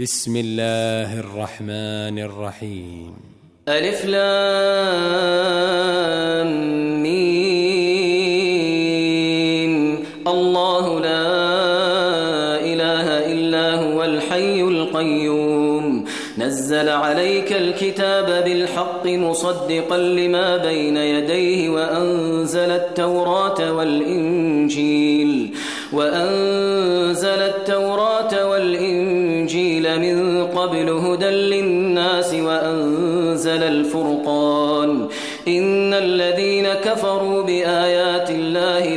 بسم الله الرحمن الرحيم. ألف لام ميم. الله لا إله إلا هو الحي القيوم نزل عليك الكتاب بالحق مصدقا لما بين يديه وأنزل التوراة والإنجيل من قبل هدى للناس وأنزل الفرقان إن الذين كفروا بآيات الله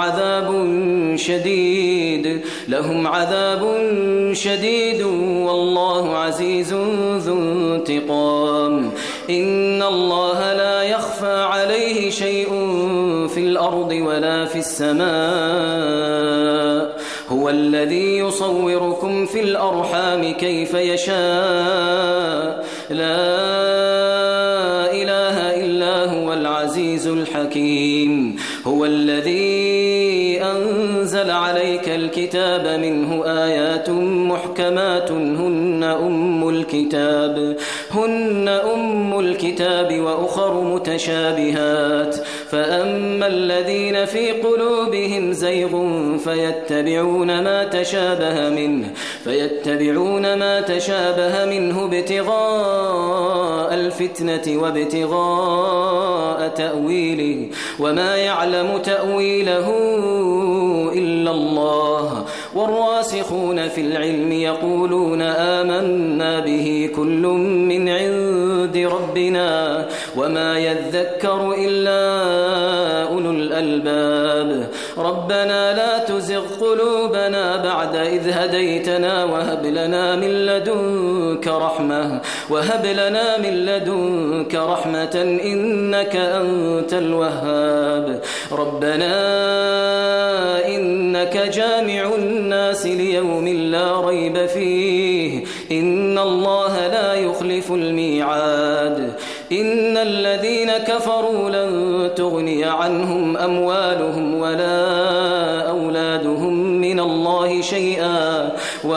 لهم عذاب شديد والله عزيز ذو انتقام. إن الله لا يخفى عليه شيء في الأرض ولا في السماء هو الذي يصوركم في الأرحام كيف يشاء لا إله إلا هو العزيز الحكيم. هو الذي أنزل عليك الكتاب منه آيات محكمات هن أم الكتاب وأخر متشابهات فأما الذين في قلوبهم زيغ فيتبعون ما تشابه منه ابتغاء الفتنة وابتغاء تأويله وما يعلم تأويله إلا الله والراسخون في العلم يقولون آمنا به كل من عند ربنا وما يذكر إلا أولو الألباب. ربنا لا تزغ قلوبنا بعد إذ هديتنا وهب لنا من لدنك رحمة إنك أنت الوهاب. ربنا إنك جامع الناس ليوم لا ريب فيه إن الله لا يخلف الميعاد. إن الذين كفروا لن تغني عنهم أموالهم ولا أولادهم من الله شيئا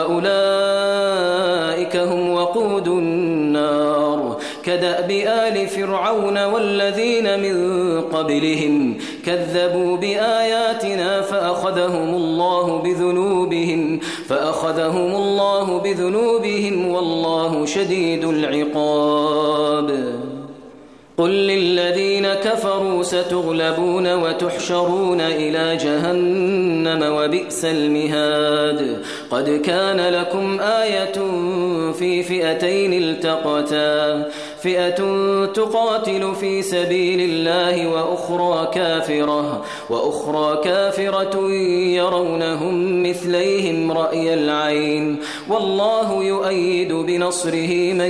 وأولئك هم وقود النار. كدأب آل فرعون والذين من قبلهم كذبوا بآياتنا فأخذهم الله بذنوبهم والله شديد العقاب. قل للذين كفروا ستغلبون وتحشرون إلى جهنم وبئس المهاد. قد كان لكم آية في فئتين التقتا فئة تقاتل في سبيل الله وأخرى كافرة يرونهم مثليهم رأي العين والله يؤيد بنصره من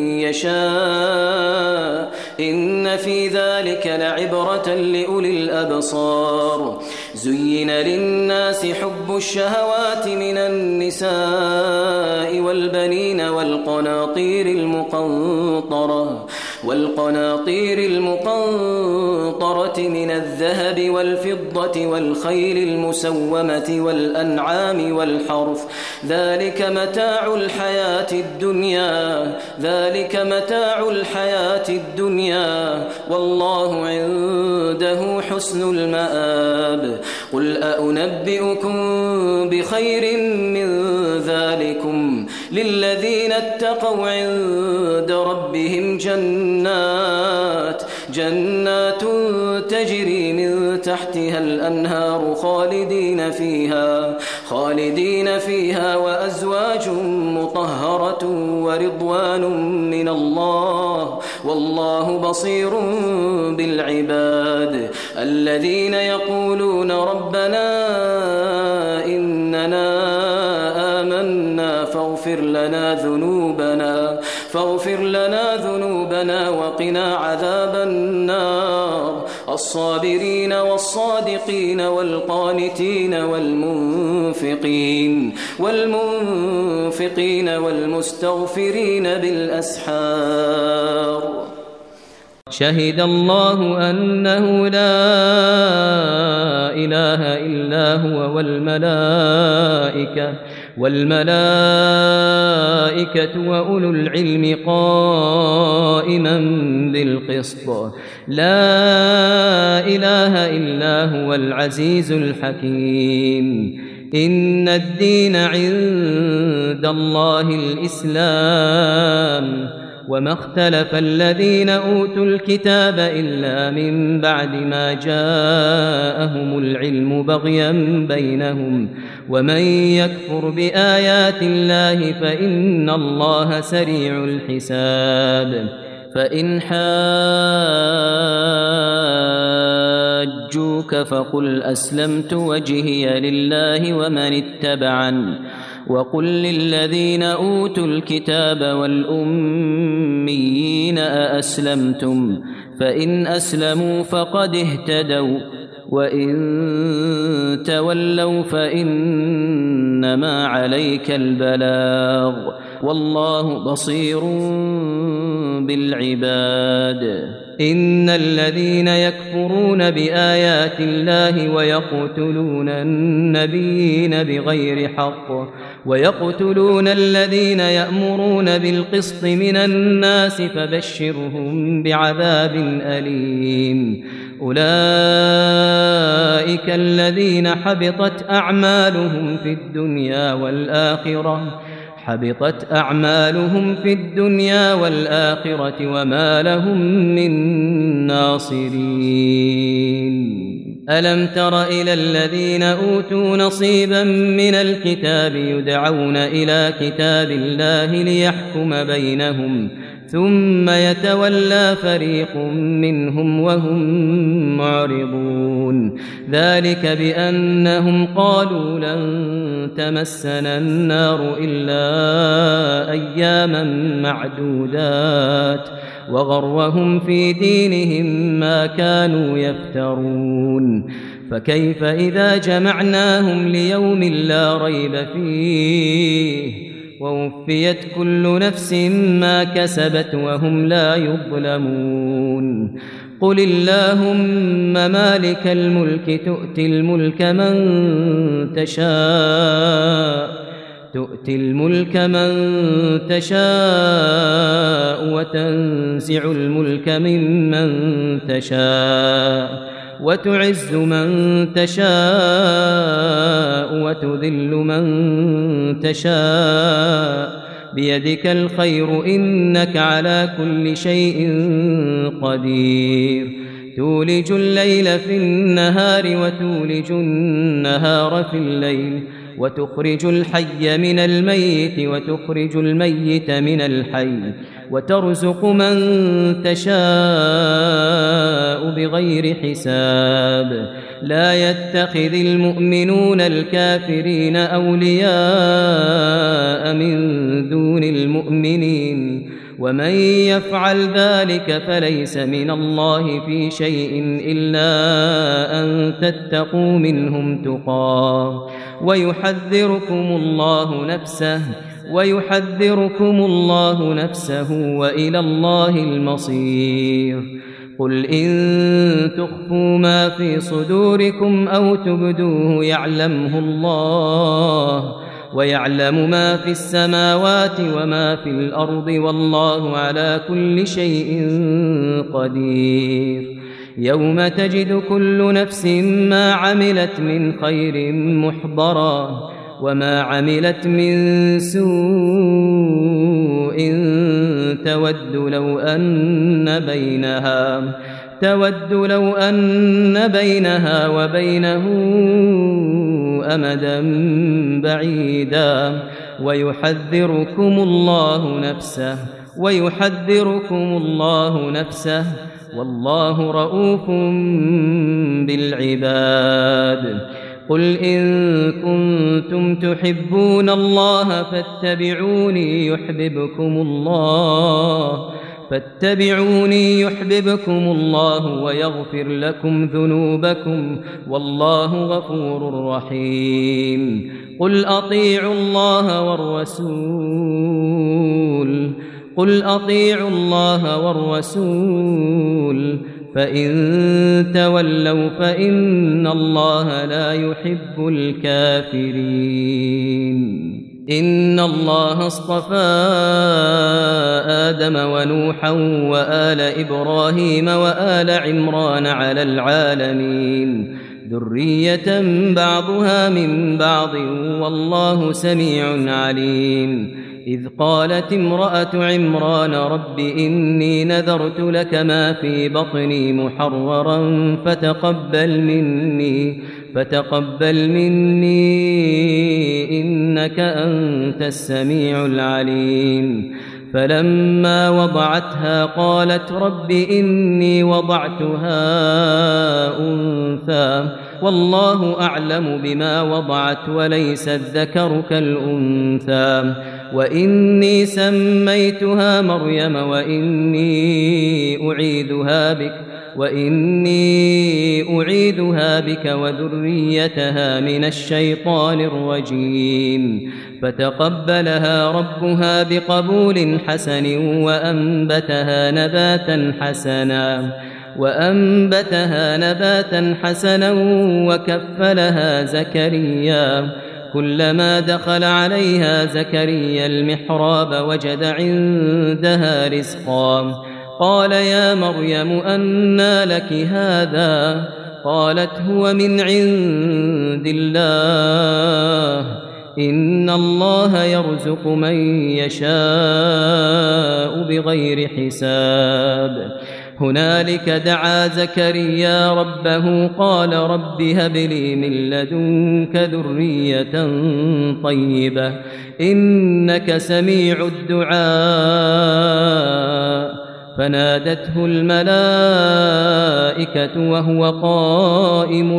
يشاء إن في ذلك لعبرة لأولي الأبصار. زين للناس حب الشهوات من النساء والبنين والقناطير المقنطرة من الذهب والفضة والخيل المسومة والأنعام والحرث ذلك متاع الحياة الدنيا والله عنده حسن المآب. قل أنبئكم بخير من ذلكم للذين اتقوا عند ربهم جنات تجري من تحتها الأنهار خالدين فيها وأزواج مطهرة ورضوان من الله والله بصير بالعباد. الذين يقولون ربنا إننا آمنا فاغفر لنا ذنوبنا وقنا عذاب النار. الصابرين والصادقين والقانتين والمنفقين والمستغفرين بالأسحار. شهد الله أنه لا إله إلا هو والملائكة والملائكة وأولو العلم قائما بالقسط لا إله إلا هو العزيز الحكيم إن الدين عند الله الإسلام وما اختلف الذين أوتوا الكتاب إلا من بعد ما جاءهم العلم بغيا بينهم ومن يكفر بآيات الله فإن الله سريع الحساب فإن حاجوك فقل أسلمت وجهي لله ومن اتبعني وقل للذين أوتوا الكتاب والأميين أأسلمتم فإن أسلموا فقد اهتدوا وإن تولوا فإنما عليك البلاغ والله بصير بالعباد إن الذين يكفرون بآيات الله ويقتلون النبيين بغير حق ويقتلون الذين يأمرون بالقسط من الناس فبشرهم بعذاب أليم أولئك الذين حبطت أعمالهم في الدنيا والآخرة وما لهم من ناصرين ألم تر إلى الذين أوتوا نصيبا من الكتاب يدعون إلى كتاب الله ليحكم بينهم ثم يتولى فريق منهم وهم معرضون ذلك بأنهم قالوا لن تمسنا النار إلا أياما معدودات وغرهم في دينهم ما كانوا يفترون فكيف إذا جمعناهم ليوم لا ريب فيه ووفيت كل نفس ما كسبت وهم لا يظلمون قل اللهم مالك الملك تؤتي الملك من تشاء وتنزع الملك ممن تشاء وتعز من تشاء وتذل من تشاء بيدك الخير إنك على كل شيء قدير تولج الليل في النهار وتولج النهار في الليل وتخرج الحي من الميت وتخرج الميت من الحي وترزق من تشاء بغير حساب لا يتخذ المؤمنون الكافرين أولياء من دون المؤمنين ومن يفعل ذلك فليس من الله في شيء إلا أن تتقوا منهم تقاه ويحذركم الله نفسه وإلى الله المصير قل إن تخفوا ما في صدوركم أو تبدوه يعلمه الله ويعلم ما في السماوات وما في الأرض والله على كل شيء قدير يوم تجد كل نفس ما عملت من خير محضرا وما عملت من سوء تود لو أن بينها وبينه أمدا بعيدا ويحذركم الله نفسه والله رؤوف بالعباد قل إن كنتم تحبون الله فاتبعوني يحببكم الله ويغفر لكم ذنوبكم والله غفور رحيم قل أطيعوا الله والرسول فإن تولوا فإن الله لا يحب الكافرين إن الله اصطفى آدم ونوحا وآل إبراهيم وآل عمران على العالمين ذرية بعضها من بعض والله سميع عليم إذ قالت امرأة عمران رب إني نذرت لك ما في بطني محررا فتقبل مني إنك أنت السميع العليم فلما وضعتها قالت رب إني وضعتها أنثى والله أعلم بما وضعت وليس الذكر كالأنثى وإني سميتها مريم وإني أعيدها بك وذريتها من الشيطان الرجيم فتقبلها ربها بقبول حسن وأنبتها نباتا حسنا وكفلها زكريا كلما دخل عليها زكريا المحراب وجد عندها رزقا قال يا مريم أنى لك هذا قالت هو من عند الله إن الله يرزق من يشاء بغير حساب هنالك دعا زكريا ربه قال رب هب لي من لدنك ذرية طيبة إنك سميع الدعاء فنادته الملائكة وهو قائم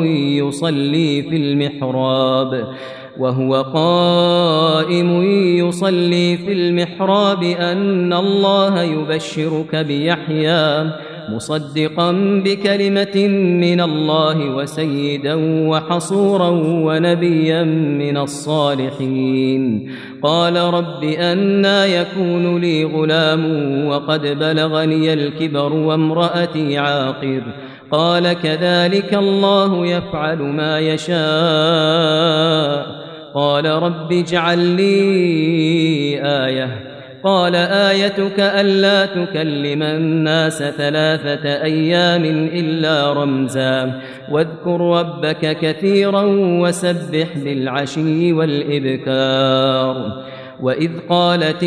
يصلي في المحراب أن الله يبشرك بيحيى مصدقا بكلمة من الله وسيدا وحصورا ونبيا من الصالحين قال رب أنى يكون لي غلام وقد بلغني الكبر وامرأتي عاقر قال كذلك الله يفعل ما يشاء قال رب اجعل لي آية قال آيتك ألا تكلم الناس 3 أيام إلا رمزا واذكر ربك كثيرا وسبح بالعشي والإبكار وإذ قالت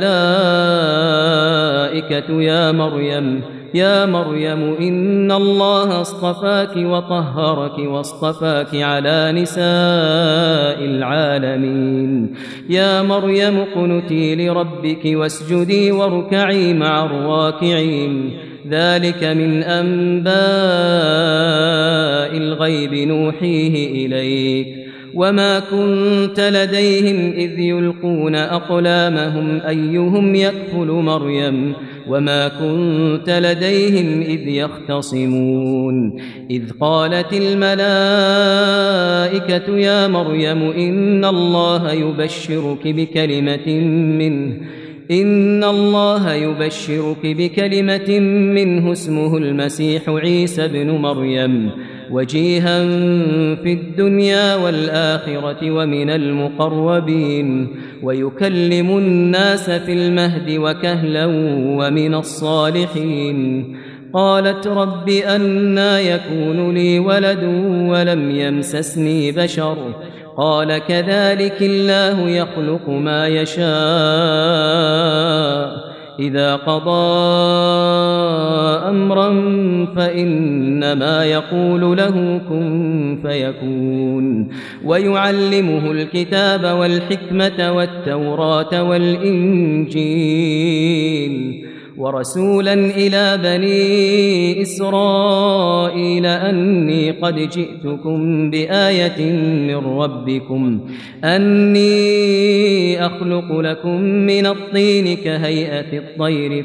الملائكة يا مريم إن الله اصطفاك وطهرك واصطفاك على نساء العالمين يا مريم اقنتي لربك واسجدي واركعي مع الراكعين ذلك من أنباء الغيب نوحيه إليك وما كنت لديهم إذ يلقون أقلامهم أيهم يكفل مريم وما كنت لديهم إذ يختصمون إذ قالت الملائكة يا مريم إن الله يبشرك بكلمة منه اسمه المسيح عيسى ابن مريم وجيها في الدنيا والآخرة ومن المقربين ويكلم الناس في المهد وكهلا ومن الصالحين قالت رب أنى يكون لي ولد ولم يمسسني بشر قال كذلك الله يخلق ما يشاء إذا قضى أمرا فإنما يقول له كن فيكون ويعلمه الكتاب والحكمة والتوراة والإنجيل ورسولا إلى بني إسرائيل أني قد جئتكم بآية من ربكم أني أخلق لكم من الطين كهيئة الطير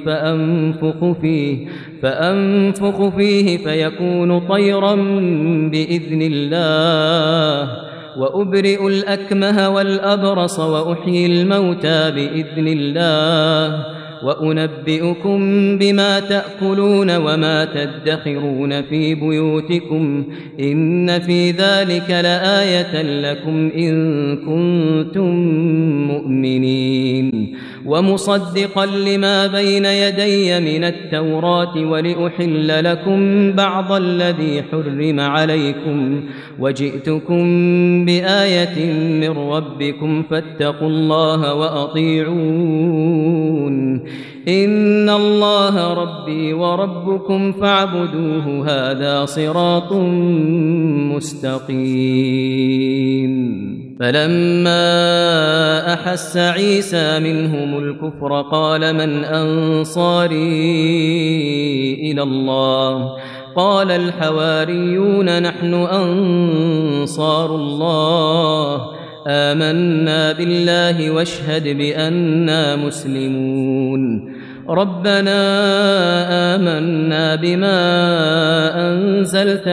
فأنفخ فيه فيكون طيرا بإذن الله وأبرئ الأكمه والأبرص وأحيي الموتى بإذن الله وأنبئكم بما تأكلون وما تدخرون في بيوتكم إن في ذلك لآية لكم إن كنتم مؤمنين ومصدقا لما بين يدي من التوراة ولأحل لكم بعض الذي حرم عليكم وجئتكم بآية من ربكم فاتقوا الله وأطيعون إن الله ربي وربكم فاعبدوه هذا صراط مستقيم فلما أحس عيسى منهم الكفر قال من أنصاري إلى الله قال الحواريون نحن أنصار الله آمنا بالله واشهد بأننا مسلمون ربنا آمنا بما أنزلت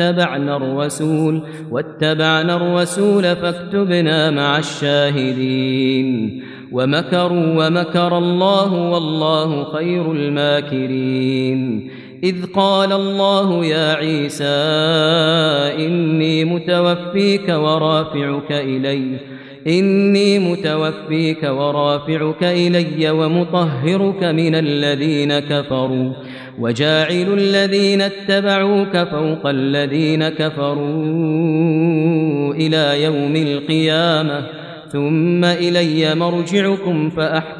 واتبعنا الرسول فاكتبنا مع الشاهدين ومكروا ومكر الله والله خير الماكرين إذ قال الله يا عيسى إني متوفيك ورافعك إلي ومطهرك من الذين كفروا وجاعل الذين اتبعوك فوق الذين كفروا إلى يوم القيامة ثم إلي مرجعكم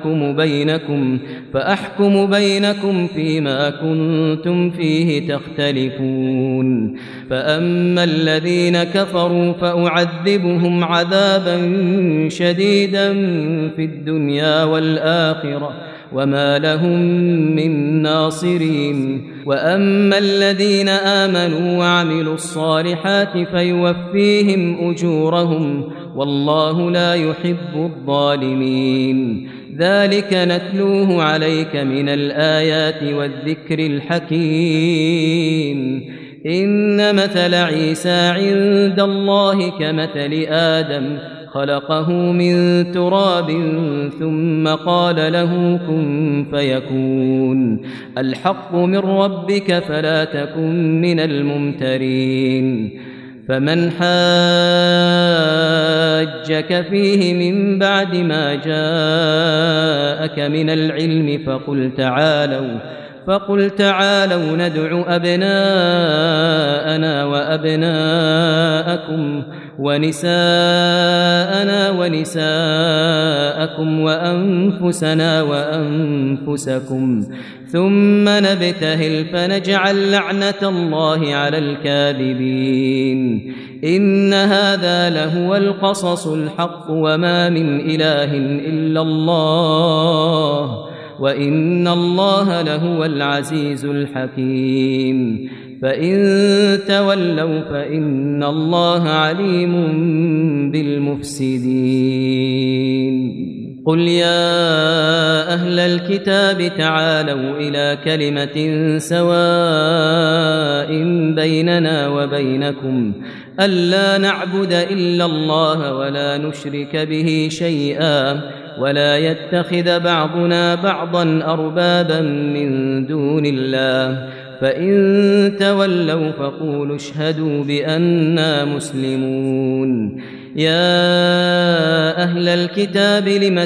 فأحكم بينكم فيما كنتم فيه تختلفون فأما الذين كفروا فأعذبهم عذابا شديدا في الدنيا والآخرة وما لهم من ناصرين وأما الذين آمنوا وعملوا الصالحات فيوفيهم أجورهم والله لا يحب الظالمين ذلك نتلوه عليك من الآيات والذكر الحكيم إن مثل عيسى عند الله كمثل آدم خلقه من تراب ثم قال له كن فيكون الحق من ربك فلا تكن من الممترين فمن حاجك فيه من بعد ما جاءك من العلم فقل تعالوا ندع أبناءنا وأبناءكم ونساءنا ونساءكم وأنفسنا وأنفسكم ثم نبتهل فنجعل لعنة الله على الكاذبين إن هذا لهو القصص الحق وما من إله إلا الله وإن الله لهو العزيز الحكيم فإن تولوا فإن الله عليم بالمفسدين قل يا أهل الكتاب تعالوا إلى كلمة سواء بيننا وبينكم ألا نعبد إلا الله ولا نشرك به شيئا ولا يتخذ بعضنا بعضا أربابا من دون الله فإن تولوا فقولوا اشهدوا بأننا مسلمون يا أهل الكتاب لم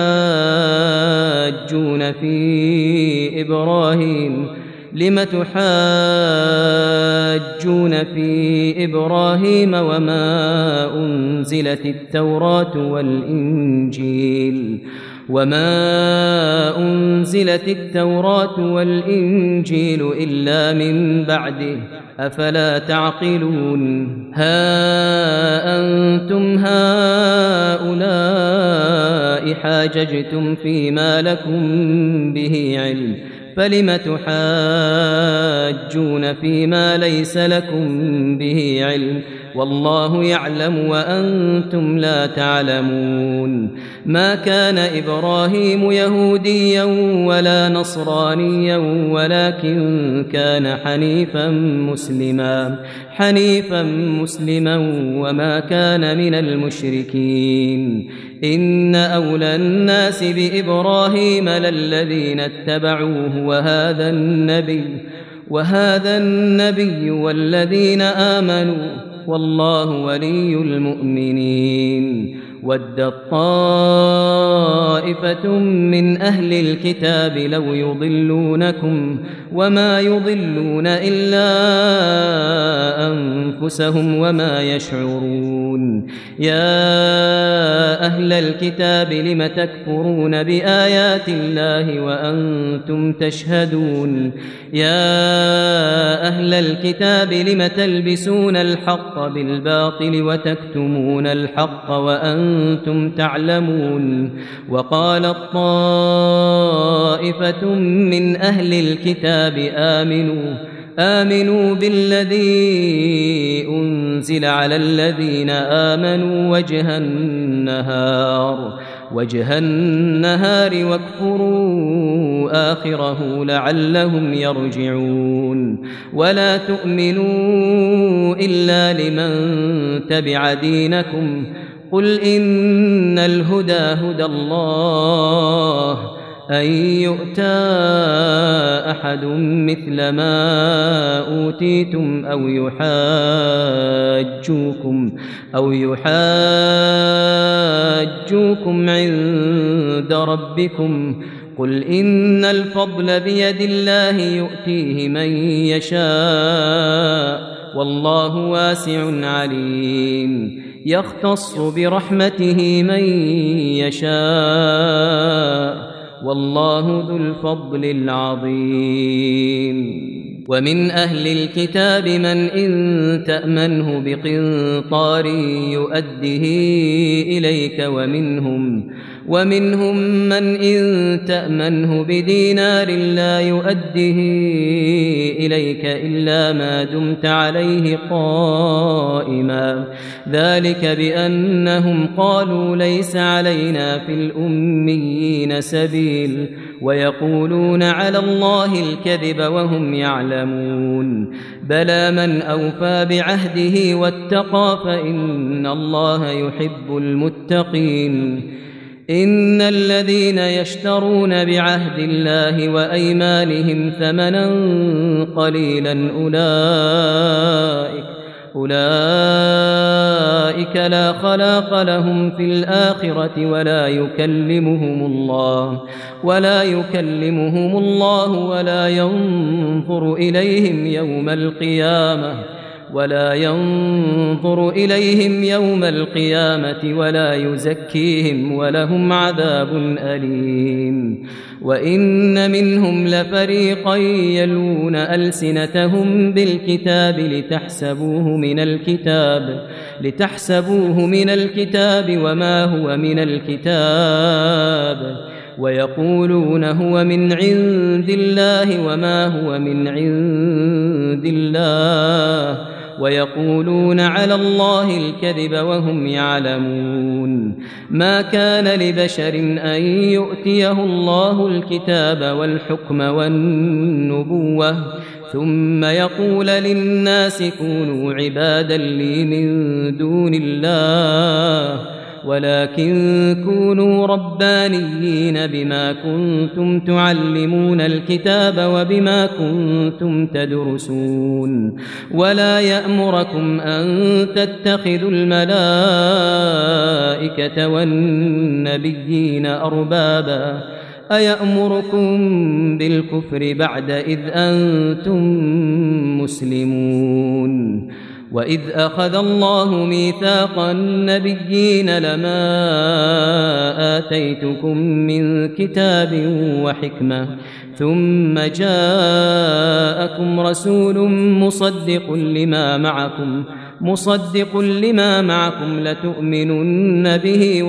تحاجون في إبراهيم وما أنزلت التوراة والإنجيل إلا من بعده أفلا تعقلون ها أنتم هؤلاء حاججتم فيما لكم به علم فلم تحاجون فيما ليس لكم به علم والله يعلم وأنتم لا تعلمون. ما كان إبراهيم يهوديا ولا نصرانيا ولكن كان حنيفا مسلما وما كان من المشركين. إن أولى الناس بإبراهيم للذين اتبعوه وهذا النبي والذين آمنوا والله ولي المؤمنين. ودت طائفة من أهل الكتاب لو يضلونكم وما يضلون إلا أنفسهم وما يشعرون. يا أهل الكتاب لم تكفرون بآيات الله وأنتم تشهدون. يا أهل الكتاب لم تلبسون الحق بالباطل وتكتمون الحق وأنتم تعلمون. وقالت طائفة من أهل الكتاب آمنوا بالذي أنزل على الذين آمنوا وجه النهار واكفروا آخره لعلهم يرجعون. ولا تؤمنوا إلا لمن تبع دينكم قل إن الهدى هدى الله أن يؤتى أحد مثل ما أوتيتم أو يحاجوكم عند ربكم قل إن الفضل بيد الله يؤتيه من يشاء والله واسع عليم. يختص برحمته من يشاء والله ذو الفضل العظيم. ومن أهل الكتاب من إن تأمنه بقنطار يؤده إليك ومنهم من إن تأمنه بدينار لا يؤده إليك إلا ما دمت عليه قائما. ذلك بأنهم قالوا ليس علينا في الأميين سبيل ويقولون على الله الكذب وهم يعلمون. بلى من أوفى بعهده واتقى فإن الله يحب المتقين. إن الذين يشترون بعهد الله وأيمانهم ثمنا قليلا أولئك لا خلاق لهم في الآخرة ولا يكلمهم الله ولا ينظر إليهم يوم القيامة ولا يزكيهم ولهم عذاب أليم. وإن منهم لفريقا يلوون ألسنتهم بالكتاب لتحسبوه من الكتاب وما هو من الكتاب ويقولون هو من عند الله وما هو من عند الله ويقولون على الله الكذب وهم يعلمون. ما كان لبشر أن يؤتيه الله الكتاب والحكم والنبوة ثم يقول للناس كونوا عبادا لي من دون الله ولكن كونوا ربانيين بما كنتم تعلمون الكتاب وبما كنتم تدرسون. ولا يأمركم أن تتخذوا الملائكة والنبيين أربابا أيأمركم بالكفر بعد إذ أنتم مسلمون. وإذ أخذ الله ميثاق النبيين لما آتيتكم من كتاب وحكمة ثم جاءكم رسول مصدق لما معكم لتؤمنن به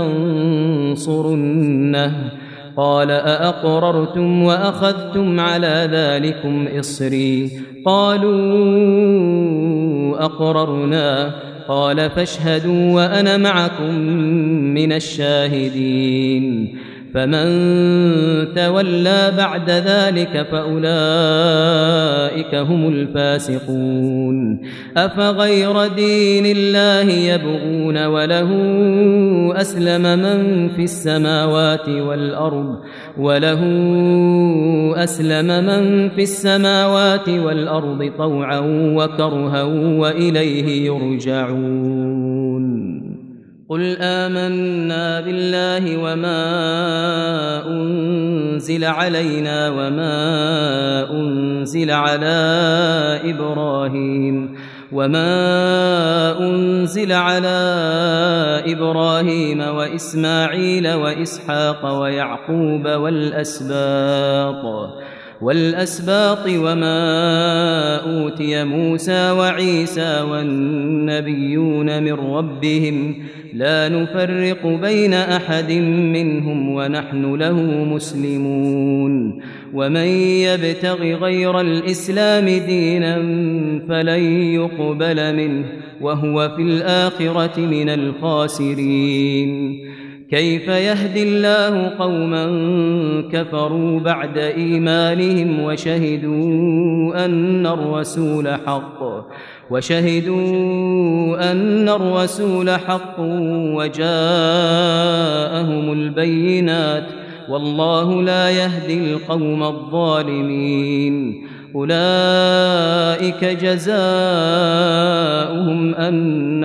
ولتنصرنه قال أأقررتم وأخذتم على ذلكم إصري قالوا أقررنا قال فاشهدوا وأنا معكم من الشاهدين فمن تولى بعد ذلك فأولئك هم الفاسقون أفغير دين الله يبغون وله أسلم من في السماوات والأرض طوعا وكرها وإليه يرجعون قل آمنا بالله وما أنزل علينا وما أنزل على إبراهيم وإسماعيل وإسحاق ويعقوب والأسباط وما أوتي موسى وعيسى والنبيون من ربهم لا نفرق بين أحد منهم ونحن له مسلمون ومن يبتغ غير الإسلام دينا فلن يقبل منه وهو في الآخرة من الخاسرين كيف يهدي الله قوما كفروا بعد إيمانهم وشهدوا أن الرسول حق وجاءهم البينات والله لا يهدي القوم الظالمين أولئك جزاؤهم أن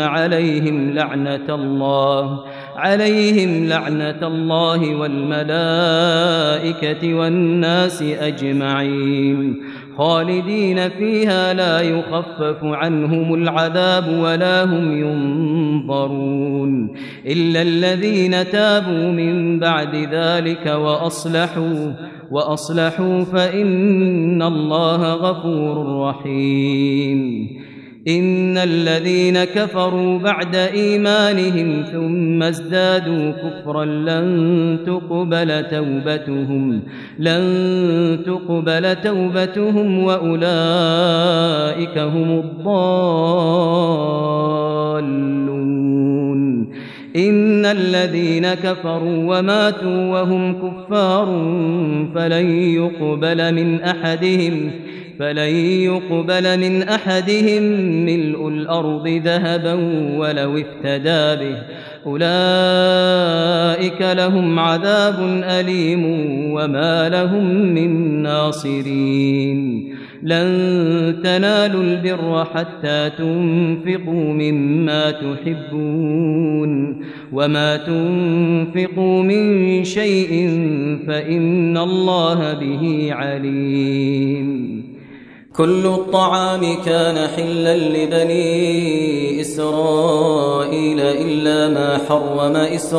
عليهم لعنة الله والملائكة والناس أجمعين خالدين فيها لا يخفف عنهم العذاب ولا هم ينظرون إلا الذين تابوا من بعد ذلك وأصلحوا فإن الله غفور رحيم إن الذين كفروا بعد إيمانهم ثم ازدادوا كفرا لن تقبل توبتهم وأولئك هم الضالون إن الذين كفروا وماتوا وهم كفار فلن يقبل من أحدهم ملء الأرض ذهبا ولو افتدى به أولئك لهم عذاب أليم وما لهم من ناصرين لن تنالوا البر حتى تنفقوا مما تحبون وما تنفقوا من شيء فإن الله به عليم كل الطعام كان حلا لبني إسرائيل إلا ما حرم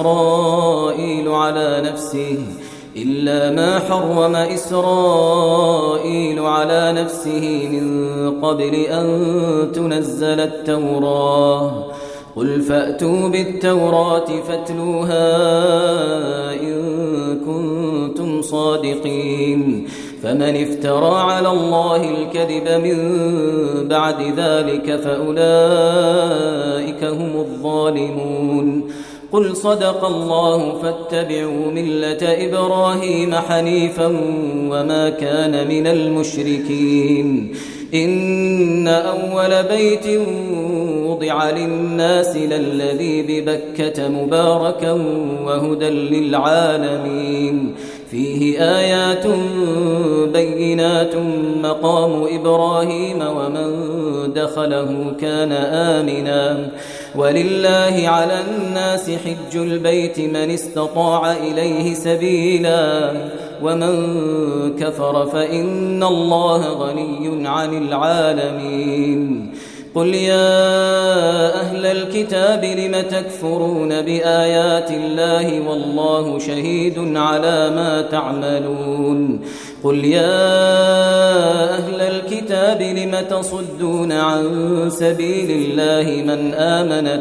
إسرائيل على نفسه من قبل أن تنزل التوراة قل فأتوا بالتوراة فاتلوها إن كنتم صادقين فمن افترى على الله الكذب من بعد ذلك فأولئك هم الظالمون قل صدق الله فاتبعوا ملة إبراهيم حنيفا وما كان من المشركين إن أول بيت وضع للناس للذي ببكة مباركا وهدى للعالمين فيه آيات بينات مقام إبراهيم ومن دخله كان آمنا ولله على الناس حج البيت من استطاع إليه سبيلا ومن كفر فإن الله غني عن العالمين قل يا أهل الكتاب لم تكفرون بآيات الله والله شهيد على ما تعملون قل يا أهل الكتاب لم تصدون عن سبيل الله من آمن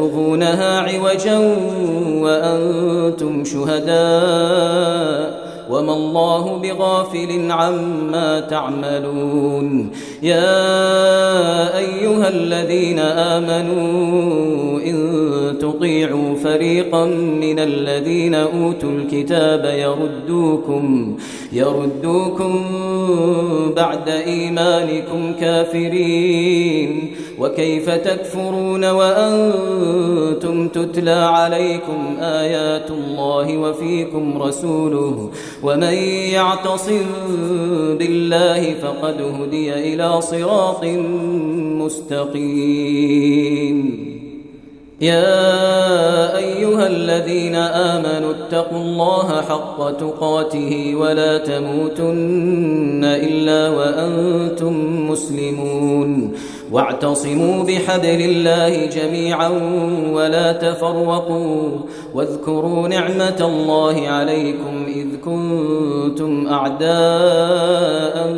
تبغونها عوجا وأنتم شهداء وما الله بغافل عما تعملون يا أيها الذين آمنوا إن تطيعوا فريقا من الذين أوتوا الكتاب يردوكم بعد إيمانكم كافرين وكيف تكفرون وأنتم تتلى عليكم آيات الله وفيكم رسوله ومن يعتصم بالله فقد هدي إلى صراط مستقيم يا أيها الذين آمنوا اتقوا الله حق تقاته ولا تموتن إلا وأنتم مسلمون واعتصموا بحبل الله جميعا ولا تفرقوا واذكروا نعمة الله عليكم إذ كنتم أعداء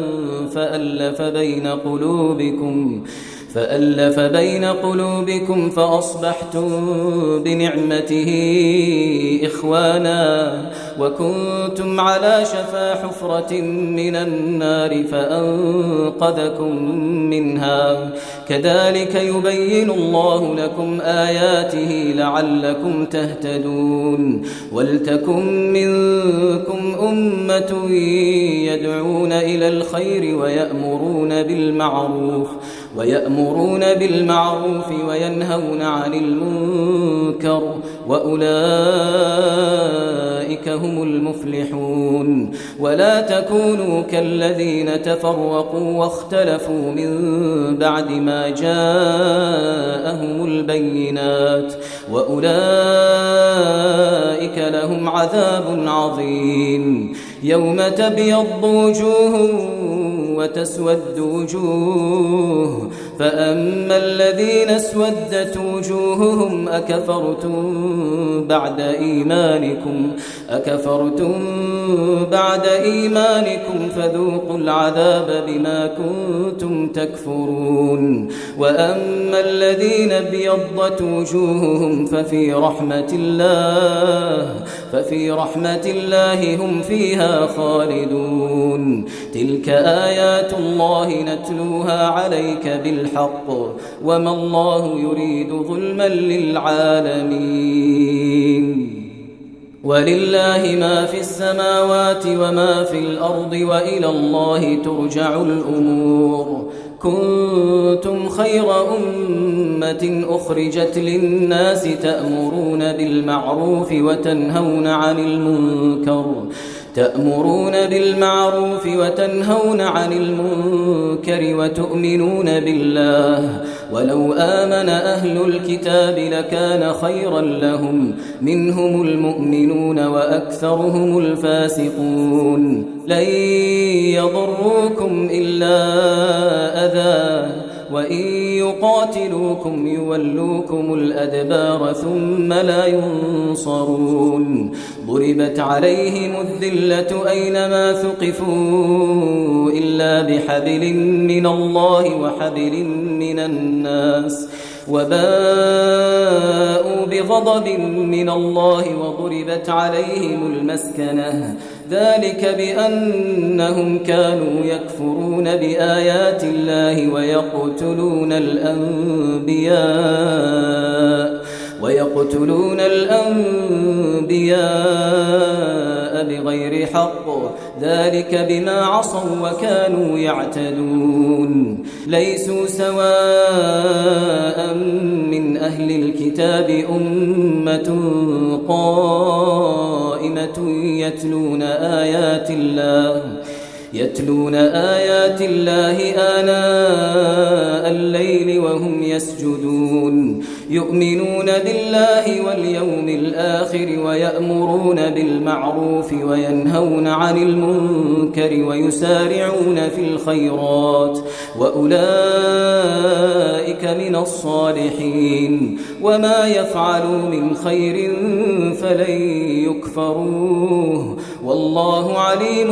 فألف بين قلوبكم فأصبحتم بنعمته إخوانا وكنتم على شفا حفرة من النار فأنقذكم منها كذلك يبين الله لكم آياته لعلكم تهتدون ولتكن منكم أمة يدعون إلى الخير ويأمرون بالمعروف وينهون عن المنكر وأولئك هم المفلحون ولا تكونوا كالذين تفرقوا واختلفوا من بعد ما جاءهم البينات وأولئك لهم عذاب عظيم يوم تبيض وجوه وتسود وجوه فأما الذين اسودت وجوههم أكفرتم بعد إيمانكم فذوقوا العذاب بما كنتم تكفرون وأما الذين ابيضت وجوههم ففي رحمة الله هم فيها خالدون تلك آيات الله نتلوها عليك بالحق وما الله يريد ظلما للعالمين ولله ما في السماوات وما في الأرض وإلى الله ترجع الأمور كنتم خير أمة أخرجت للناس تأمرون بالمعروف وتنهون عن المنكر وتؤمنون بالله ولو آمن أهل الكتاب لكان خيرا لهم منهم المؤمنون وأكثرهم الفاسقون لن يضروكم إلا أذى وإن يقاتلوكم يولوكم الأدبار ثم لا ينصرون ضربت عليهم الذلة أينما ثقفوا إلا بحبل من الله وحبل من الناس وباءوا بغضب من الله وضربت عليهم المسكنة ذلك بأنهم كانوا يكفرون بآيات الله ويقتلون الأنبياء بغير حق ذلك بما عصوا وكانوا يعتدون ليسوا سواء من أهل الكتاب أمة قائمة يتلون آيات الله آناء الليل وهم يسجدون يؤمنون بالله واليوم الآخر ويأمرون بالمعروف وينهون عن المنكر ويسارعون في الخيرات وأولئك من الصالحين وما يفعلوا من خير فلن يكفروه والله عليم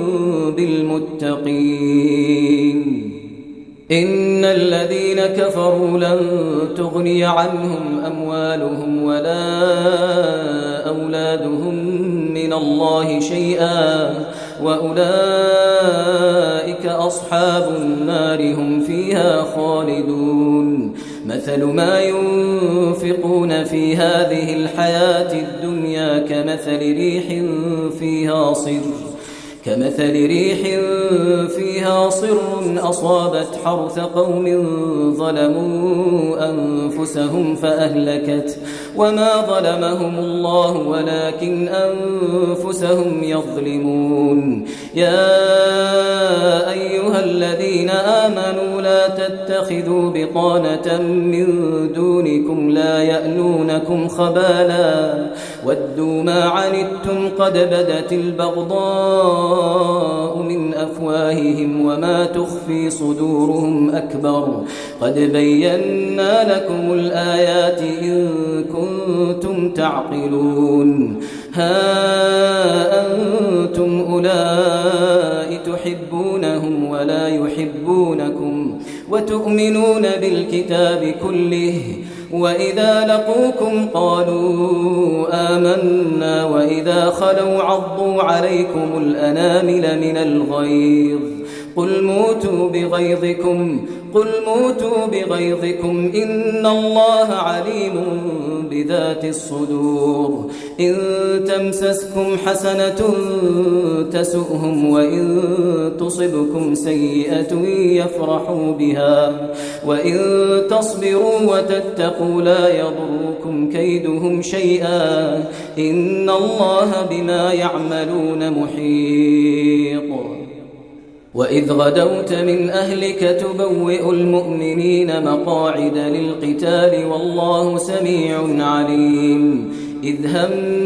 بالمتقين إن الذين كفروا لن تغني عنهم أموالهم ولا أولادهم من من الله شيئا وأولئك أصحاب النار هم فيها خالدون مثل ما ينفقون في هذه الحياة الدنيا كمثل ريح فيها صر أصابت حرث قوم ظلموا أنفسهم فأهلكت وما ظلمهم الله ولكن أنفسهم يظلمون يا أيها الذين آمنوا لا تتخذوا بطانة من دونكم لا يألونكم خبالا ودوا ما عنتم قد بدت البغضاء من أفواههم وما تخفي صدورهم أكبر قد بينا لكم الآيات إن كنتم تعقلون ها أنتم أولئك تحبونهم ولا يحبونكم وتؤمنون بالكتاب كله وإذا لقوكم قالوا آمنا وإذا خلوا عضوا عليكم الأنامل من الغيظ قل موتوا بغيظكم إن الله عليم بذات الصدور إن تمسسكم حسنة تسؤهم وإن تصبكم سيئة يفرحوا بها وإن تصبروا وتتقوا لا يضركم كيدهم شيئا إن الله بما يعملون محيط وإذ غدوت من أهلك تبوئ المؤمنين مقاعد للقتال والله سميع عليم إذ هم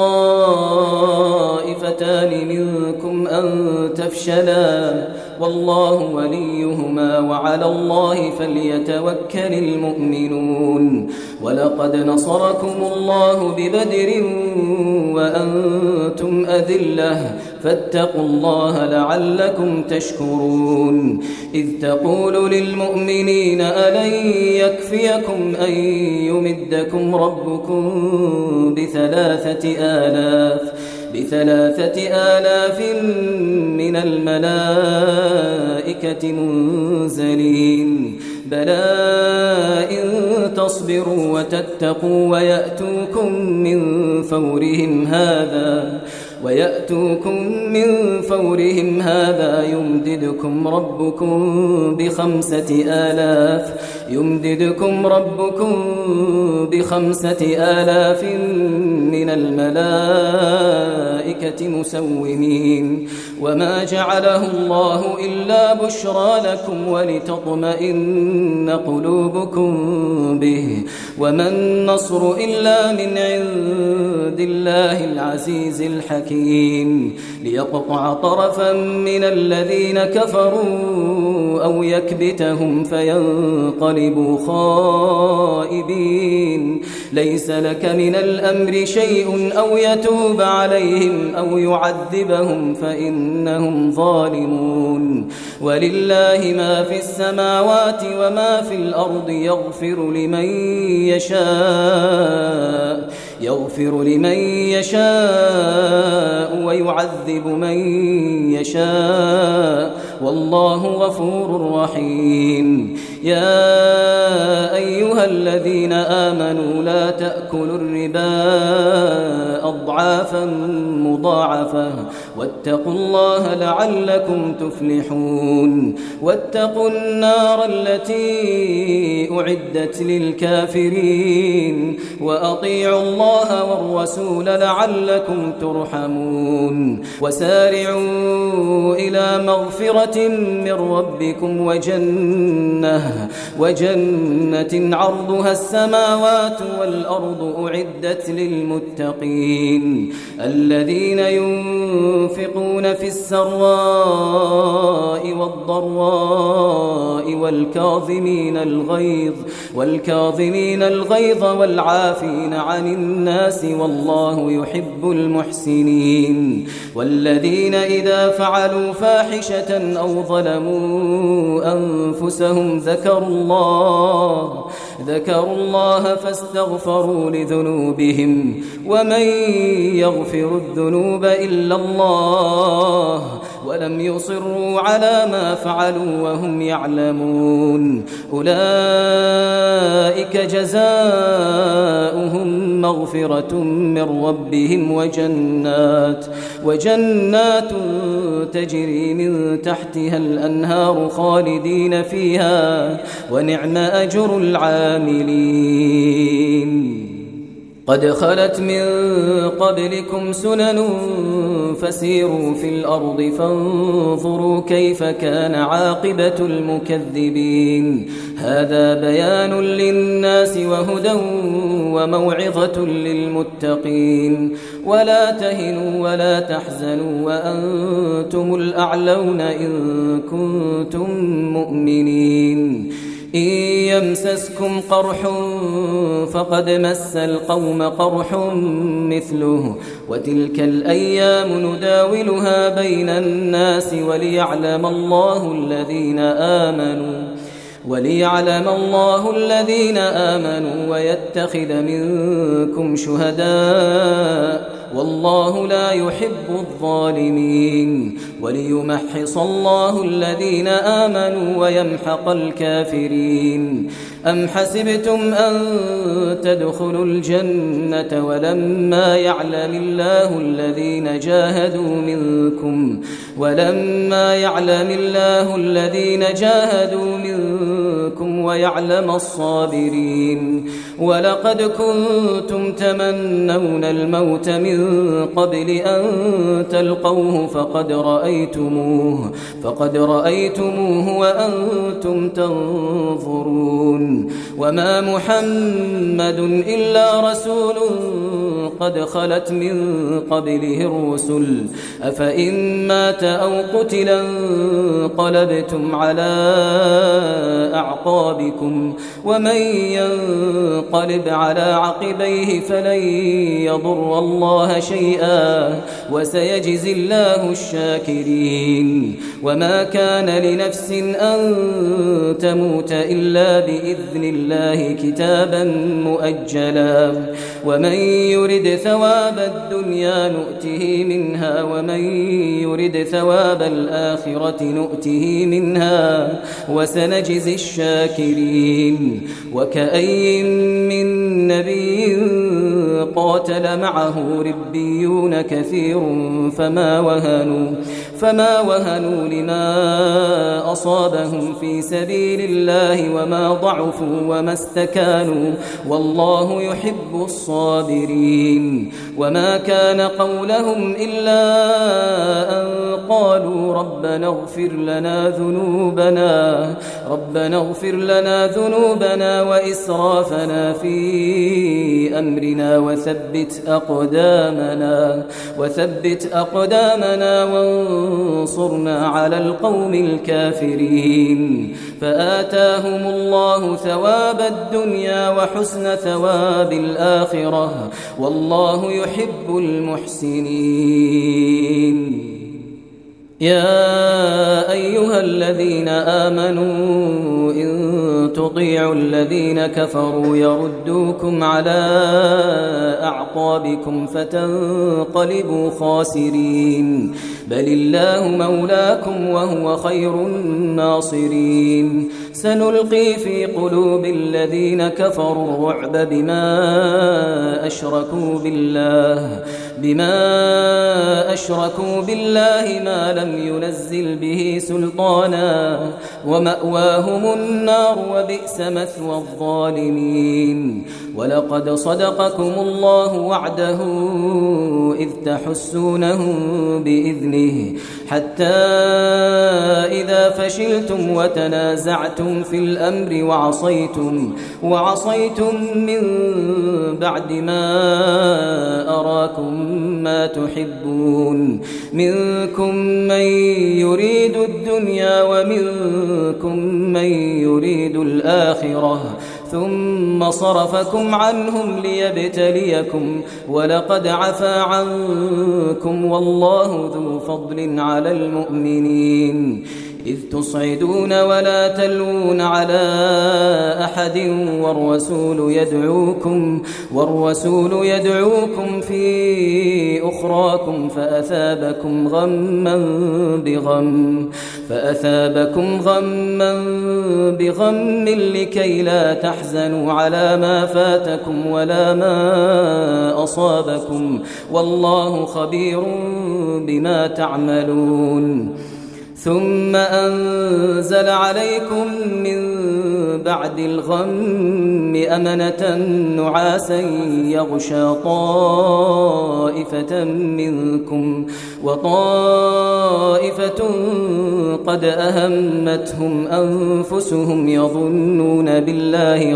الطائفتان منكم أن تفشلا والله وليهما وعلى الله فليتوكل المؤمنون ولقد نصركم الله ببدر وأنتم أذلة فاتقوا الله لعلكم تشكرون إذ تقول للمؤمنين ألن يكفيكم أن يمدكم ربكم ب3,000 من الملائكة منزلين بلى إن تصبروا وتتقوا ويأتوكم من فورهم هذا يمددكم ربكم ب5,000 من الملائكة مسومين وما جعله الله إلا بشرى لكم ولتطمئن قلوبكم به وما النصر إلا من عند الله العزيز الحكيم ليقطع طرفا من الذين كفروا أو يكبتهم فينقلبوا خائبين ليس لك من الأمر شيء أو يتوب عليهم أو يعذبهم فإنهم ظالمون ولله ما في السماوات وما في الأرض يغفر لمن يشاء ويعذب من يشاء والله غفور رحيم يا أيها الذين آمنوا لا تأكلوا الربا أضعافا مضاعفة واتقوا الله لعلكم تفلحون واتقوا النار التي أعدت للكافرين وأطيعوا الله والرسول لعلكم ترحمون وسارعوا إلى مغفرة من ربكم وجنة عرضها السماوات والأرض أعدت للمتقين الذين ينفقون في السراء والضراء والكاظمين الغيظ والعافين عن الناس والله يحب المحسنين والذين إذا فعلوا فاحشة أو ظلموا أنفسهم ذكروا الله فاستغفروا لذنوبهم ومن يغفر يغفر الذنوب إلا الله ولم يصروا على ما فعلوا وهم يعلمون أولئك جزاؤهم مغفرة من ربهم وجنات تجري من تحتها الأنهار خالدين فيها ونعم أجر العاملين قد خلت من قبلكم سنن فسيروا في الأرض فانظروا كيف كان عاقبة المكذبين هذا بيان للناس وهدى وموعظة للمتقين ولا تهنوا ولا تحزنوا وأنتم الأعلون إن كنتم مؤمنين إن يمسسكم قرح فقد مس القوم قرح مثله وتلك الأيام نداولها بين الناس وليعلم الله الذين آمنوا ويتخذ منكم شهداء والله لا يحب الظالمين وليمحص الله الذين آمنوا ويمحق الكافرين أم حسبتم أن تدخلوا الجنة ولما يعلم الله الذين جاهدوا منكم ويعلم الصابرين ولقد كنتم تمنون الموت من قبل أن تلقوه فقد رأيتموه وأنتم تنظرون وما محمد إلا رسول قد خلت من قبله الرسل أفإن مات أو قتلا انقلبتم على أعقابكم ومن ينقلب على عقبيه فلن يضر الله شيئا وسيجزي الله الشاكرين وما كان لنفس أن تموت إلا بإذن الله كتابا مؤجلا ومن يرد ثواب الدنيا نؤته منها ومن يرد ثواب الآخرة نؤته منها وسنجزي الشاكرين وكأي من نبي قاتل معه ربيون كثير فما وهنوا لما أصابهم في سبيل الله وما ضعفوا وما استكانوا والله يحب الصابرين وما كان قولهم إلا أن قالوا ربنا اغفر لنا ذنوبنا وإسرافنا في أمرنا وثبت أقدامنا وانصرنا على القوم الكافرين فآتاهم الله ثواب الدنيا وحسن ثواب الآخرة والله يحب المحسنين يا أيها الذين آمنوا إن تطيعوا الذين كفروا يردوكم على أعقابكم فتنقلبوا خاسرين بل الله مولاكم وهو خير الناصرين سنلقي في قلوب الذين كفروا الرعب بما أشركوا بالله ما لم ينزل به سلطانا ومأواهم النار وبئس مثوى الظالمين ولقد صدقكم الله وعده إذ تحسونهم بإذنه حتى إذا فشلتم وتنازعتم في الأمر وعصيتم من بعد ما أراكم ما تحبون منكم من يريد الدنيا ومنكم من يريد الآخرة ثم صرفكم عنهم ليبتليكم ولقد عفا عنكم والله ذو فضل على المؤمنين إذ تصعدون ولا تلوون على أحد والرسول يدعوكم في أخراكم فأثابكم غما بغم لكي لا تحزنوا على ما فاتكم ولا ما أصابكم والله خبير بما تعملون ثم أنزل عليكم من بعد الغم أمنة نعاسا يغشى طائفة منكم وطائفة قد أهمتهم أنفسهم يظنون بالله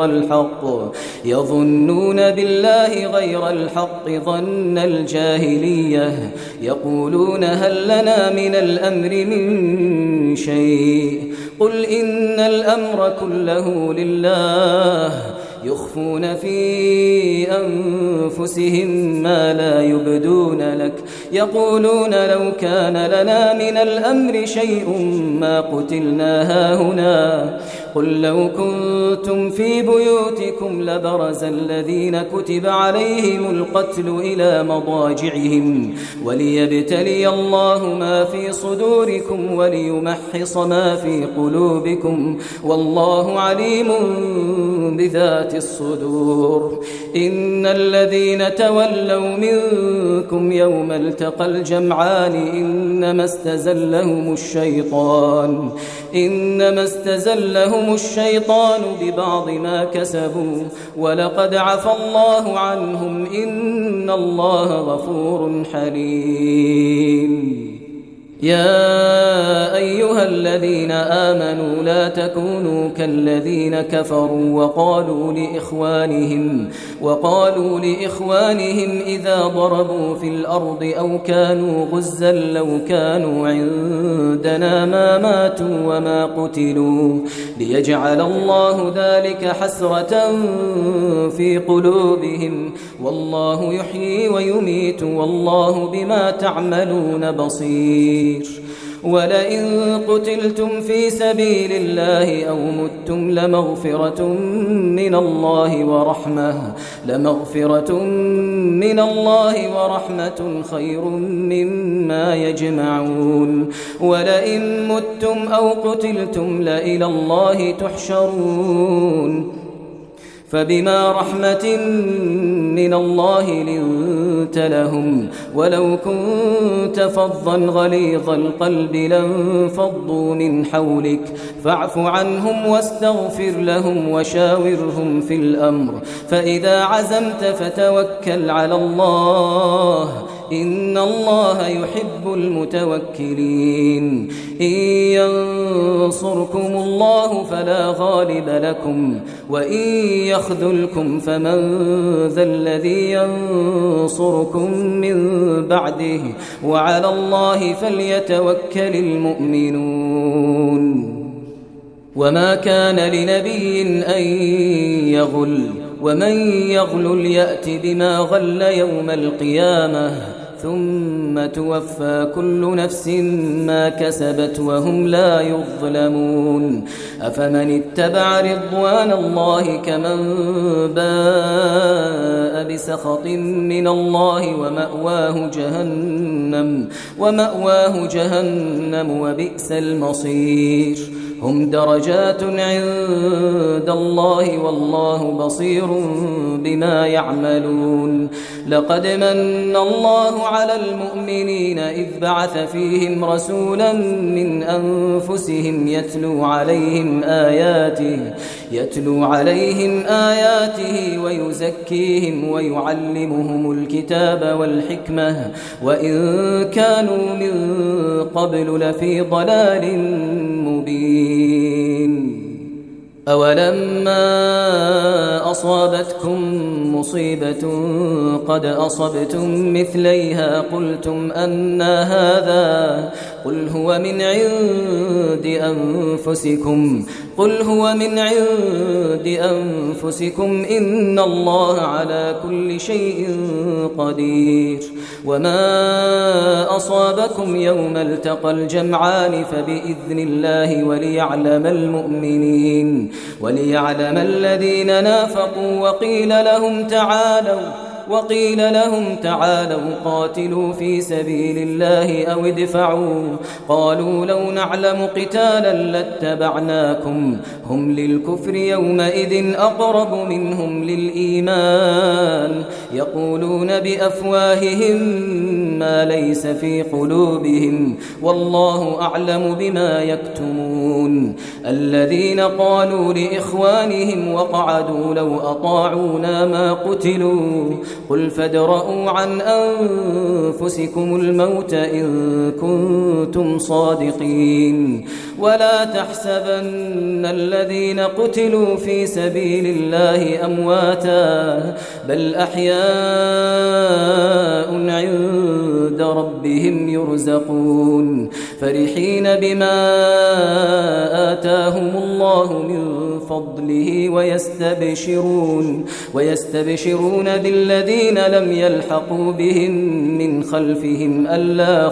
غير الحق ظن الجاهلية يقولون هل لنا من الأمر من شيء قل إن الأمر كله لله يخفون في أنفسهم ما لا يبدون لك يقولون لو كان لنا من الأمر شيء ما قتلنا هاهنا قل لو كنتم في بيوتكم لبرز الذين كتب عليهم القتل إلى مضاجعهم وليبتلي الله ما في صدوركم وليمحص ما في قلوبكم والله عليم بذات الصدور إن الذين تولوا منكم يوم التقى الجمعان إنما استزلهم الشيطان ببعض ما كسبوا ولقد عفى الله عنهم إن الله غفور حليم يا أيها الذين آمنوا لا تكونوا كالذين كفروا وقالوا لإخوانهم إذا ضربوا في الأرض أو كانوا غزا لو كانوا عندنا ما ماتوا وما قتلوا ليجعل الله ذلك حسرة في قلوبهم والله يحيي ويميت والله بما تعملون بصير ولئن قتلتم في سبيل الله أو متم لمغفرة من الله ورحمة خير مما يجمعون ولئن متم أو قتلتم لإلى الله تحشرون فبما رحمة من الله لنت لهم ولو كنت فظا غليظ القلب لانفضوا من حولك فاعف عنهم واستغفر لهم وشاورهم في الأمر فإذا عزمت فتوكل على الله إن الله يحب المتوكلين إن ينصركم الله فلا غالب لكم وإن يخذلكم فمن ذا الذي ينصركم من بعده وعلى الله فليتوكل المؤمنون وما كان لنبي أن يغل ومن يغل يأت بما غل يوم القيامة ثم توفى كل نفس ما كسبت وهم لا يظلمون أفمن اتبع رضوان الله كمن باء بسخط من الله ومأواه جهنم وبئس المصير هم درجات عند الله والله بصير بما يعملون لقد من الله على المؤمنين إذ بعث فيهم رسولا من أنفسهم يتلو عليهم آياته ويزكيهم ويعلمهم الكتاب والحكمة وإن كانوا من قبل لفي ضلال مبين أولما أصابتكم مصيبة قد أصبتم مثليها قلتم أنى هذا قل هو من عند أنفسكم إن الله على كل شيء قدير وما أصابكم يوم التقى الجمعان فبإذن الله وليعلم الذين نافقوا وقيل لهم وقيل لهم تعالوا قاتلوا في سبيل الله أو ادفعوا قالوا لو نعلم قتالا لاتبعناكم هم للكفر يومئذ أقرب منهم للإيمان يقولون بأفواههم ما ليس في قلوبهم والله أعلم بما يكتمون الذين قالوا لإخوانهم وقعدوا لو أطاعونا ما قتلوا قل فادرءوا عن أنفسكم الموت إن كنتم صادقين ولا تحسبن الذين قتلوا في سبيل الله أمواتا بل أحياء عند ربهم يرزقون فرحين بما آتاهم الله من فضله ويستبشرون بالذين لم يلحقوا بهم من خلفهم ألا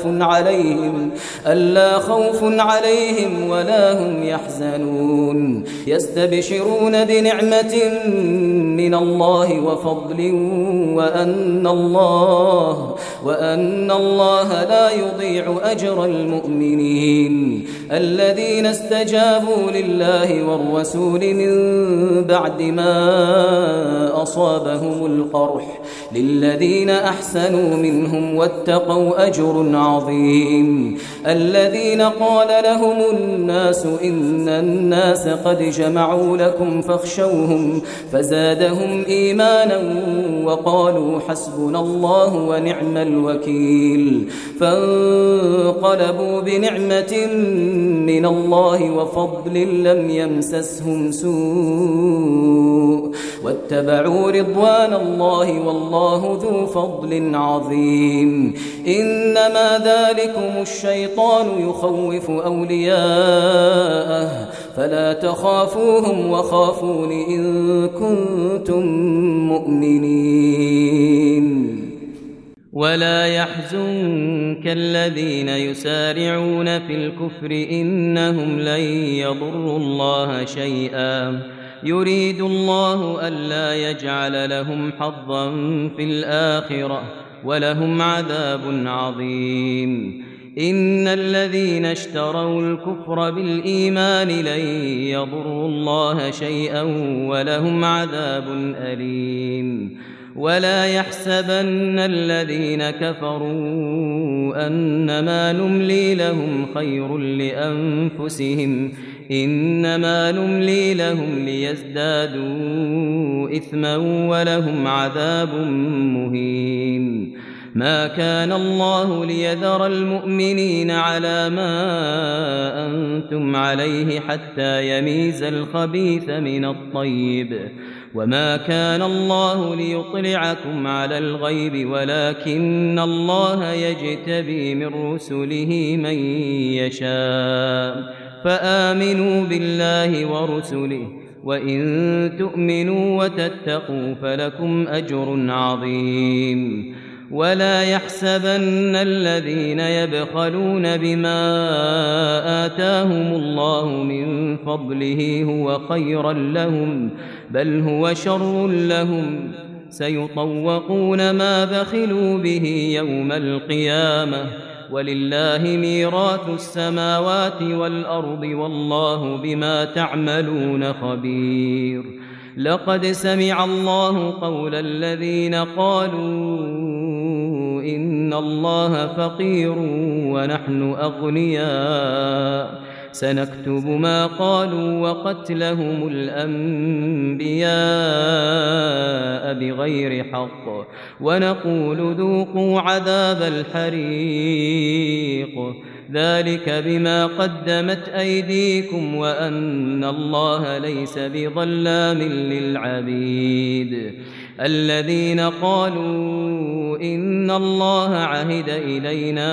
خوف عليهم ولا هم يحزنون يستبشرون بنعمة من الله وفضل وأن الله لا يضيع أجر المؤمنين الذين استجابوا لله والرسول من بعد ما أصابهم القرح للذين أحسنوا منهم واتقوا أجر عظيم الذين قال لهم الناس إن الناس قد جمعوا لكم فاخشوهم فزادهم إيمانا وقالوا حسبنا الله ونعم الوكيل فانقلبوا بنعمة من الله وفضل لم يمسسهم سوء واتبعوا رضوان الله والله ذو فضل عظيم إنما ذلكم الشيطان يخوف أولياءه فلا تخافوهم وخافون إن كنتم مؤمنين ولا يحزنك الذين يسارعون في الكفر إنهم لن يضروا الله شيئا يريد الله ألا يجعل لهم حظا في الآخرة ولهم عذاب عظيم إن الذين اشتروا الكفر بالإيمان لن يضروا الله شيئا ولهم عذاب أليم ولا يحسبن الذين كفروا أنما نملي لهم خير لأنفسهم إنما نملي لهم ليزدادوا إثما ولهم عذاب مهين ما كان الله ليذر المؤمنين على ما أنتم عليه حتى يميز الخبيث من الطيب وما كان الله ليطلعكم على الغيب ولكن الله يجتبي من رسله من يشاء فآمنوا بالله ورسله وإن تؤمنوا وتتقوا فلكم أجر عظيم ولا يحسبن الذين يبخلون بما آتاهم الله من فضله هو خيرا لهم بل هو شر لهم سيطوقون ما بخلوا به يوم القيامة ولله ميراث السماوات والأرض والله بما تعملون خبير لقد سمع الله قول الذين قالوا إن الله فقير ونحن أغنياء سنكتب ما قالوا وقتلهم الأنبياء بغير حق ونقول ذوقوا عذاب الحريق ذلك بما قدمت أيديكم وأن الله ليس بظلام للعبيد الذين قالوا إن الله عهد إلينا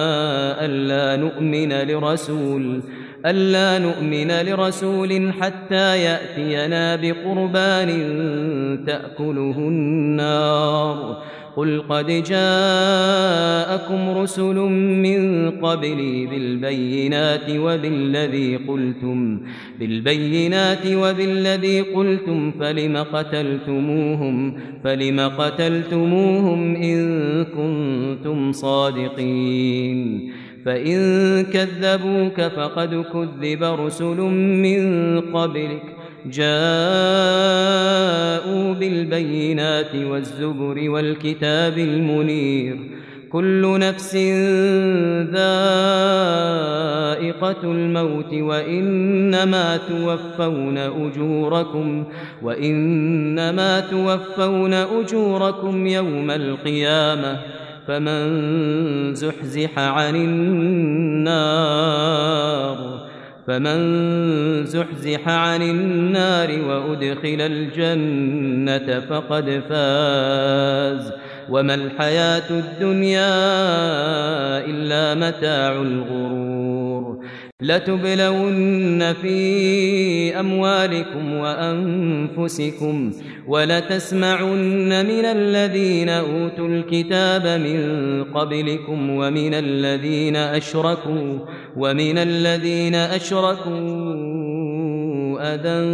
ألا نؤمن لرسول حتى يأتينا بقربان تأكله النار قل قد جاءكم جاءكم رسل من قبلي بالبينات وبالذي قلتم فلم قتلتموهم إن كنتم صادقين فإن كذبوك فقد كذب رسل من قبلك جاءوا بالبينات والزبر والكتاب المنير كل نفس ذائقة الموت وإنما توفون أجوركم يوم القيامة فمن زحزح عن النار وأدخل الجنة فقد فاز وما الحياة الدنيا إلا متاع الغرور لتبلون في أموالكم وأنفسكم ولتسمعن من الذين أوتوا الكتاب من قبلكم ومن الذين أشركوا أذى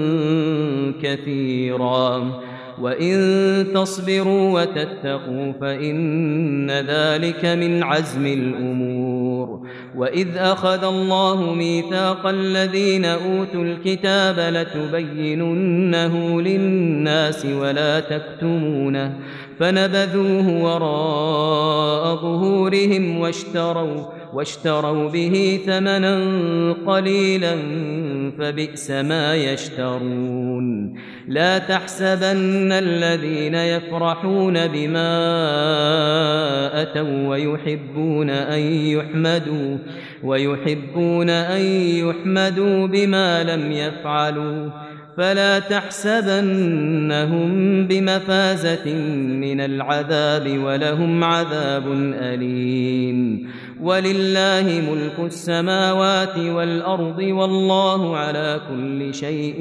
كثيرا وإن تصبروا وتتقوا فإن ذلك من عزم الأمور وإذ أخذ الله ميثاق الذين أوتوا الكتاب لتبيننه للناس ولا تكتمونه فنبذوه وراء ظهورهم واشتروا به ثمنا قليلا فبئس ما يشترون لا تحسبن الذين يفرحون بما أتوا ويحبون أن يحمدوا بما لم يفعلوا فلا تحسبنهم بمفازة من العذاب ولهم عذاب أليم ولله ملك السماوات والأرض والله على كل شيء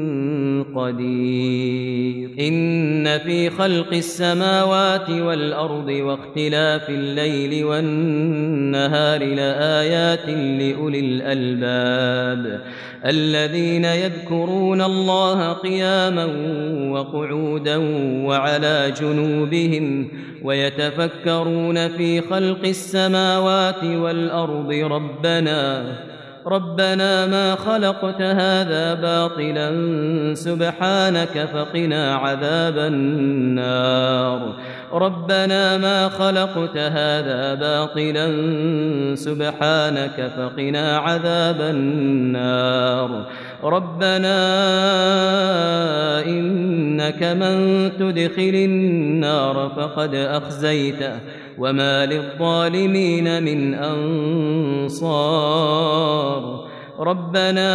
قدير إن في خلق السماوات والأرض واختلاف الليل والنهار لآيات لأولي الألباب الذين يذكرون الله قياما وقعودا وعلى جنوبهم ويتفكرون في خلق السماوات والأرض ربنا ما خلقت هذا باطلا سبحانك فقنا عذاب النار ربنا ما خلقت هذا باطلا سبحانك فقنا عذاب النار ربنا إنك من تدخل النار فقد أخزيته وما للظالمين من أنصار ربنا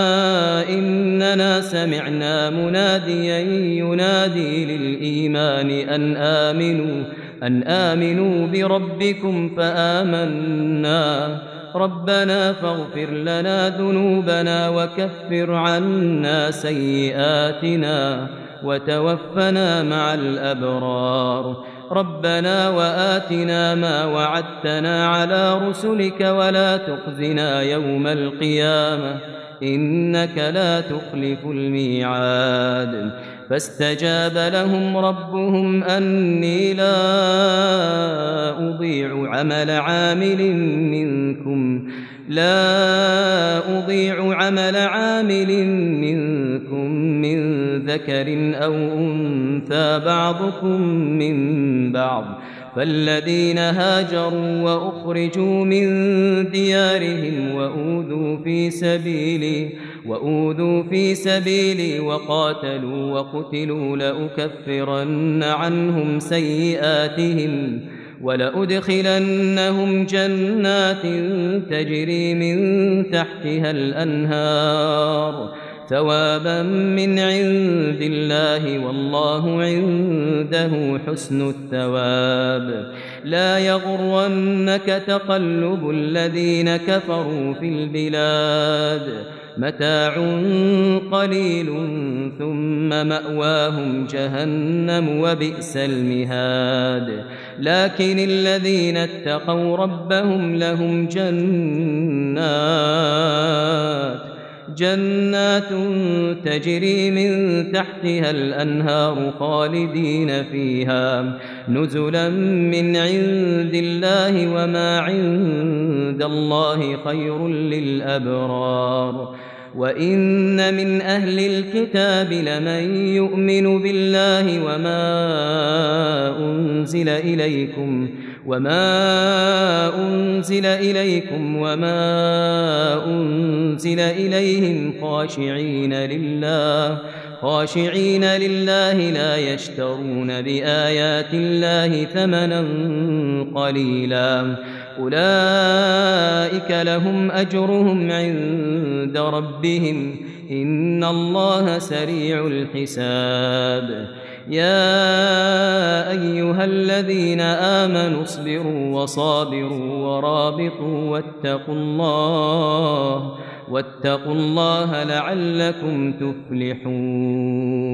إننا سمعنا مناديا ينادي للإيمان أن آمنوا بربكم فآمنا ربنا فاغفر لنا ذنوبنا وكفر عنا سيئاتنا وتوفنا مع الأبرار ربنا وآتنا ما وعدتنا على رسلك ولا تخزنا يوم القيامة إنك لا تخلف الميعاد فاستجاب لهم ربهم أني لا أضيع عمل عامل منكم من ذكر أو أنثى بعضكم من بعض فالذين هاجروا وأخرجوا من ديارهم وأوذوا في سبيلي وقاتلوا وقتلوا لأكفرن عنهم سيئاتهم ولأدخلنهم جنات تجري من تحتها الأنهار ثوابا من عند الله والله عنده حسن الثواب لا يغرنك تقلب الذين كفروا في البلاد متاع قليل ثم مأواهم جهنم وبئس المهاد لكن الذين اتقوا ربهم لهم جنات تجري من تحتها الأنهار خالدين فيها نزلا من عند الله وما عند الله خير للأبرار وإن من أهل الكتاب لمن يؤمن بالله وما أنزل إليكم وما أنزل إليهم خاشعين لله لا يشترون بآيات الله ثمنا قليلا أولئك لهم أجرهم عند ربهم إن الله سريع الحساب يا أيها الذين آمنوا اصبروا وصابروا ورابطوا واتقوا الله لعلكم تفلحون